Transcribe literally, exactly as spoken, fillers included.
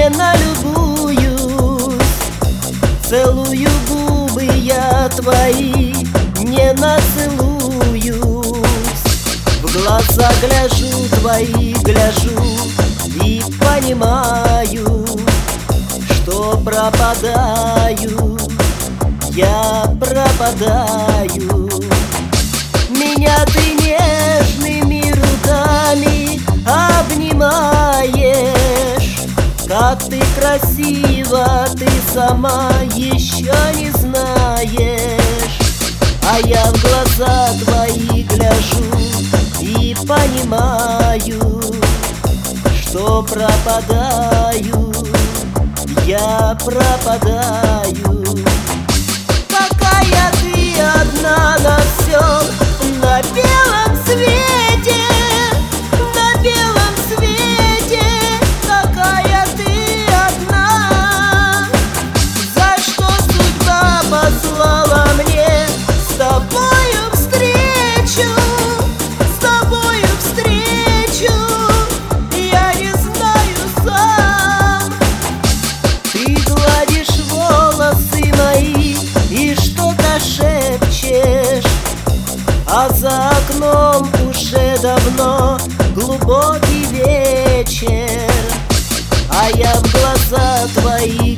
не налюбуюсь, целую губы я твои, не нацелуюсь. В глаза гляжу твои, гляжу и понимаю, что пропадаю, я пропадаю. Меня ты нежными руками обнимаешь, как ты красива, ты сама еще не знаешь. А я в глаза твои гляжу и понимаю, что пропадаю, я пропадаю. Какая ты одна на всем, на белом свете, на белом свете, какая ты одна. За что судьба послала мне с тобою встречу, с тобою встречу, я не знаю сам. Ты гладишь волосы мои и что-то шепчешь, а за окном уже давно глубокий вечер. А я в глаза